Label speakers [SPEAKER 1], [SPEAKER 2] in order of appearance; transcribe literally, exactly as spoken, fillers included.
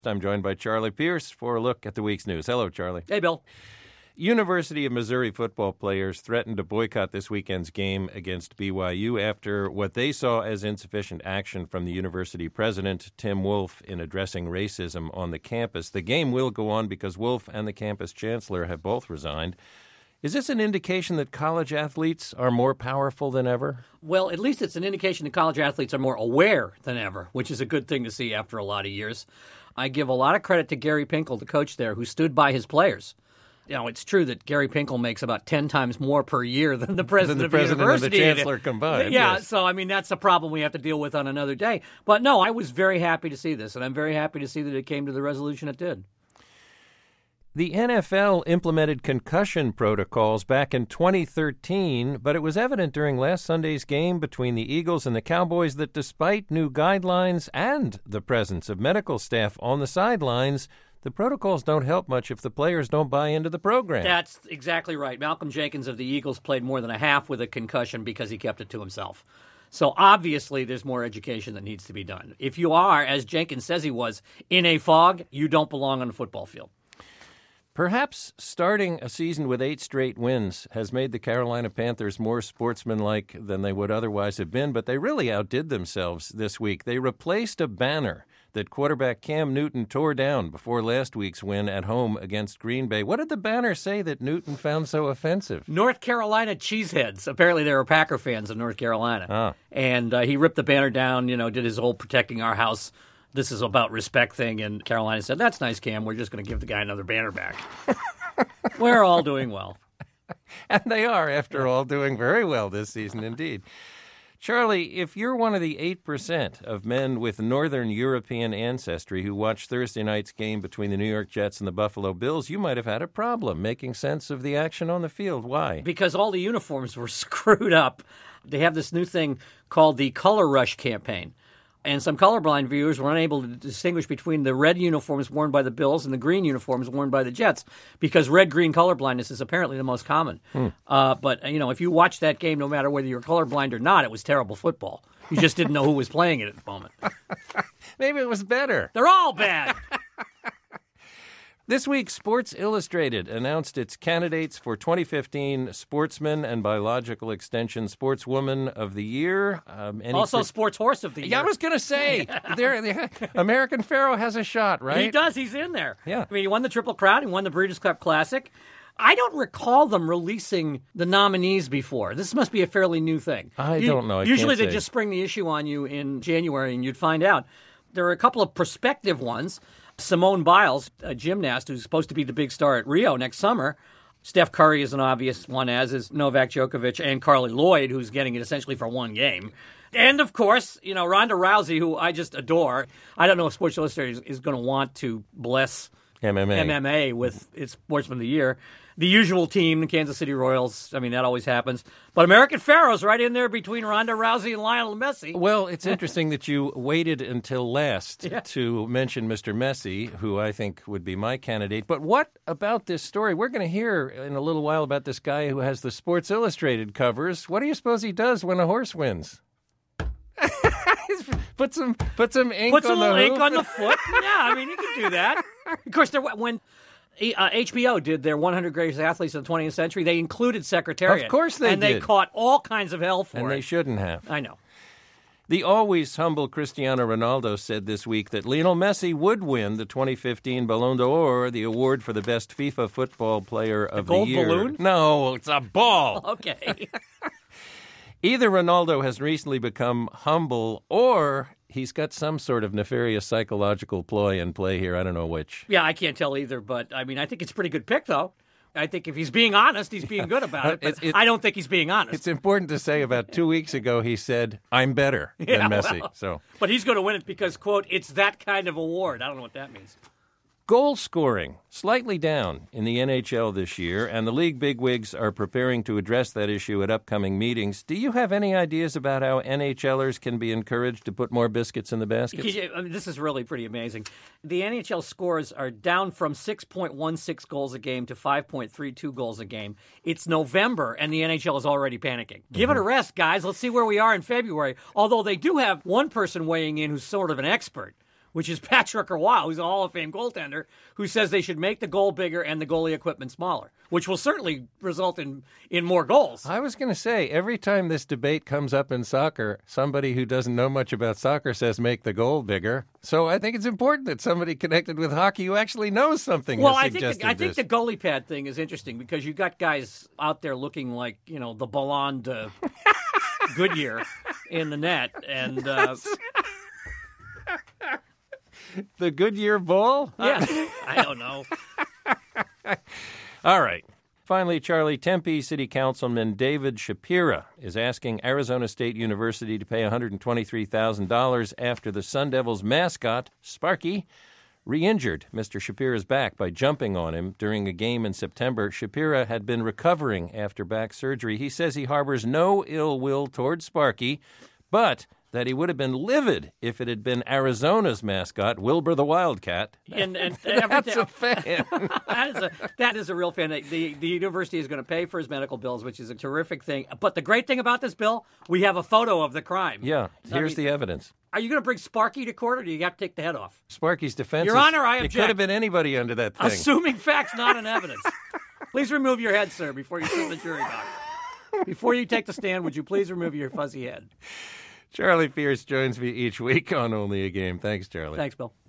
[SPEAKER 1] I'm joined by Charlie Pierce for a look at the week's news. Hello, Charlie.
[SPEAKER 2] Hey, Bill.
[SPEAKER 1] University of Missouri football players threatened to boycott this weekend's game against B Y U after what they saw as insufficient action from the university president, Tim Wolf, in addressing racism on the campus. The game will go on because Wolf and the campus chancellor have both resigned. Is this an indication that college athletes are more powerful than ever?
[SPEAKER 2] Well, at least it's an indication that college athletes are more aware than ever, which is a good thing to see after a lot of years. I give a lot of credit to Gary Pinkel, the coach there, who stood by his players. You know, it's true that Gary Pinkel makes about ten times more per year than the president,
[SPEAKER 1] than the
[SPEAKER 2] of
[SPEAKER 1] president
[SPEAKER 2] the university.
[SPEAKER 1] and the chancellor combined.
[SPEAKER 2] Yeah,
[SPEAKER 1] yes.
[SPEAKER 2] So, I mean, that's a problem we have to deal with on another day. But, no, I was very happy to see this, and I'm very happy to see that it came to the resolution it did.
[SPEAKER 1] The N F L implemented concussion protocols back in twenty thirteen, but it was evident during last Sunday's game between the Eagles and the Cowboys that despite new guidelines and the presence of medical staff on the sidelines, the protocols don't help much if the players don't buy into the program.
[SPEAKER 2] That's exactly right. Malcolm Jenkins of the Eagles played more than a half with a concussion because he kept it to himself. So obviously there's more education that needs to be done. If you are, as Jenkins says he was, in a fog, you don't belong on a football field.
[SPEAKER 1] Perhaps starting a season with eight straight wins has made the Carolina Panthers more sportsmanlike than they would otherwise have been, but they really outdid themselves this week. They replaced a banner that quarterback Cam Newton tore down before last week's win at home against Green Bay. What did the banner say that Newton found so offensive?
[SPEAKER 2] North Carolina cheeseheads. Apparently there were Packer fans of North Carolina.
[SPEAKER 1] Ah.
[SPEAKER 2] And uh, he ripped the banner down, you know, did his whole protecting our house, this is about respect thing, and Carolina said, that's nice, Cam. We're just going to give the guy another banner back. We're all doing well.
[SPEAKER 1] And they are, after all, doing very well this season indeed. Charlie, if you're one of the eight percent of men with Northern European ancestry who watched Thursday night's game between the New York Jets and the Buffalo Bills, you might have had a problem making sense of the action on the field. Why?
[SPEAKER 2] Because all the uniforms were screwed up. They have this new thing called the Color Rush campaign. And some colorblind viewers were unable to distinguish between the red uniforms worn by the Bills and the green uniforms worn by the Jets because red-green colorblindness is apparently the most common. Hmm. Uh, but, you know, if you watch that game, no matter whether you're colorblind or not, it was terrible football. You just didn't know who was playing it at the moment.
[SPEAKER 1] Maybe it was better.
[SPEAKER 2] They're all bad.
[SPEAKER 1] This week, Sports Illustrated announced its candidates for twenty fifteen Sportsman and by logical extension Sportswoman of the Year. Um,
[SPEAKER 2] also
[SPEAKER 1] pre-
[SPEAKER 2] Sports Horse of the Year.
[SPEAKER 1] Yeah, I was going to say, there, there, American Pharoah has a shot, right?
[SPEAKER 2] He does. He's in there.
[SPEAKER 1] Yeah.
[SPEAKER 2] I mean, he won the Triple Crown. He won the Breeders' Cup Classic. I don't recall them releasing the nominees before. This must be a fairly new thing.
[SPEAKER 1] I
[SPEAKER 2] you,
[SPEAKER 1] don't know. I
[SPEAKER 2] usually
[SPEAKER 1] can't
[SPEAKER 2] they
[SPEAKER 1] say.
[SPEAKER 2] just spring the issue on you in January and you'd find out. There are a couple of prospective ones. Simone Biles, a gymnast who's supposed to be the big star at Rio next summer. Steph Curry is an obvious one, as is Novak Djokovic and Carly Lloyd, who's getting it essentially for one game. And, of course, you know, Ronda Rousey, who I just adore. I don't know if Sports Illustrated is, is going to want to bless
[SPEAKER 1] M M A.
[SPEAKER 2] M M A with its Sportsman of the Year. The usual team, the Kansas City Royals, I mean, that always happens. But American Pharoah's right in there between Ronda Rousey and Lionel Messi.
[SPEAKER 1] Well, it's interesting that you waited until last
[SPEAKER 2] yeah.
[SPEAKER 1] to mention Mister Messi, who I think would be my candidate. But what about this story? We're going to hear in a little while about this guy who has the Sports Illustrated covers. What do you suppose he does when a horse wins? Put some, put some ink
[SPEAKER 2] Puts
[SPEAKER 1] on
[SPEAKER 2] a
[SPEAKER 1] the
[SPEAKER 2] little
[SPEAKER 1] hoof.
[SPEAKER 2] ink on the foot. Yeah, I mean, you can do that. Of course, there when uh, H B O did their one hundred Greatest Athletes of the twentieth Century, they included Secretariat.
[SPEAKER 1] Of course they
[SPEAKER 2] and
[SPEAKER 1] did.
[SPEAKER 2] And they caught all kinds of hell for
[SPEAKER 1] and
[SPEAKER 2] it.
[SPEAKER 1] And they shouldn't have.
[SPEAKER 2] I know.
[SPEAKER 1] The always humble Cristiano Ronaldo said this week that Lionel Messi would win the twenty fifteen Ballon d'Or, the award for the best FIFA football player of
[SPEAKER 2] the, gold
[SPEAKER 1] the year.
[SPEAKER 2] balloon?
[SPEAKER 1] No, it's a ball.
[SPEAKER 2] Okay.
[SPEAKER 1] Either Ronaldo has recently become humble or he's got some sort of nefarious psychological ploy in play here. I don't know which.
[SPEAKER 2] Yeah, I can't tell either, but I mean, I think it's a pretty good pick, though. I think if he's being honest, he's being good about it, but
[SPEAKER 1] It's- it's-
[SPEAKER 2] I don't think he's being honest.
[SPEAKER 1] It's important to say about two weeks ago he said, I'm better than
[SPEAKER 2] Yeah,
[SPEAKER 1] Messi.
[SPEAKER 2] well,
[SPEAKER 1] So,
[SPEAKER 2] but he's going to win it because, quote, it's that kind of award. I don't know what that means.
[SPEAKER 1] goal scoring slightly down in the N H L this year, and the league bigwigs are preparing to address that issue at upcoming meetings. Do you have any ideas about how NHLers can be encouraged to put more biscuits in the baskets?
[SPEAKER 2] I mean, this is really pretty amazing. The N H L scores are down from six point one six goals a game to five point three two goals a game. It's November, and the N H L is already panicking. Give
[SPEAKER 1] Mm-hmm.
[SPEAKER 2] it a rest, guys. Let's see where we are in February. Although they do have one person weighing in who's sort of an expert, which is Patrick Roy, who's a Hall of Fame goaltender, who says they should make the goal bigger and the goalie equipment smaller, which will certainly result in, in more goals.
[SPEAKER 1] I was going to say, every time this debate comes up in soccer, somebody who doesn't know much about soccer says make the goal bigger. So I think it's important that somebody connected with hockey who actually knows something
[SPEAKER 2] well,
[SPEAKER 1] has
[SPEAKER 2] I think
[SPEAKER 1] suggested
[SPEAKER 2] the, I think
[SPEAKER 1] this.
[SPEAKER 2] the goalie pad thing is interesting because you got guys out there looking like, you know, the Ballon de Goodyear in the net. And uh,
[SPEAKER 1] the Goodyear Bull?
[SPEAKER 2] yeah, I don't know.
[SPEAKER 1] All right. Finally, Charlie, Tempe City Councilman David Shapira is asking Arizona State University to pay one hundred twenty-three thousand dollars after the Sun Devils mascot, Sparky, re-injured Mister Shapira's back by jumping on him during a game in September. Shapira had been recovering after back surgery. He says he harbors no ill will toward Sparky, but that he would have been livid if it had been Arizona's mascot, Wilbur the Wildcat.
[SPEAKER 2] And, and
[SPEAKER 1] That's a fan.
[SPEAKER 2] that is a that is a real fan. The the university is going to pay for his medical bills, which is a terrific thing. But the great thing about this bill, we have a photo of the crime.
[SPEAKER 1] Yeah, here's
[SPEAKER 2] I mean,
[SPEAKER 1] the evidence.
[SPEAKER 2] Are you going to bring Sparky to court, or do you have to take the head off?
[SPEAKER 1] Sparky's defense.
[SPEAKER 2] Your
[SPEAKER 1] is,
[SPEAKER 2] Honor, I
[SPEAKER 1] It
[SPEAKER 2] object.
[SPEAKER 1] could have been anybody under that thing.
[SPEAKER 2] Assuming facts, not an evidence. Please remove your head, sir, before you sit in the jury box. Before you take the stand, would you please remove your fuzzy head?
[SPEAKER 1] Charlie Pierce joins me each week on Only a Game. Thanks, Charlie.
[SPEAKER 2] Thanks, Bill.